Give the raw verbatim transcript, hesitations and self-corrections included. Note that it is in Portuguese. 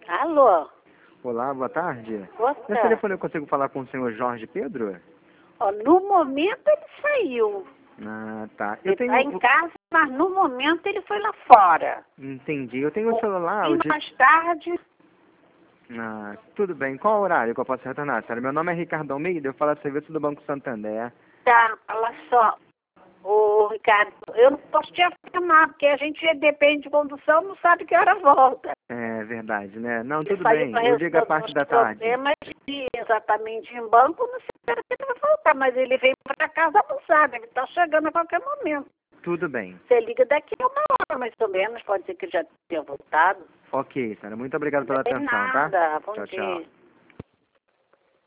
Alô? Olá, boa tarde. Boa Nesse tarde. telefone eu consigo falar com o senhor Jorge Pedro? Ó, no momento ele saiu. Ah, tá. Ele Eu tenho... tá em casa, mas no momento ele foi lá fora. Entendi. Eu tenho o celular... E o di- mais tarde, Ah, tudo bem. Qual horário que eu posso retornar, senhora? Meu nome é Ricardo Almeida, eu falo a serviço do Banco Santander. tá, olha só. Ô, Ricardo, eu não posso te afirmar, porque a gente depende de condução, não sabe que hora volta. É verdade, né? Não, Ele tudo saiu bem. para Eu ligo a resolver parte uns da tarde. problemas de, exatamente em banco, não sei se ele vai voltar, mas ele veio para casa, não sabe, ele está chegando a qualquer momento. Tudo bem. Você liga daqui a uma hora, mais ou menos, pode ser que já tenha voltado. Ok, senhora. Muito obrigado pela Não tem atenção, nada, tá? bom Tchau, dia. tchau.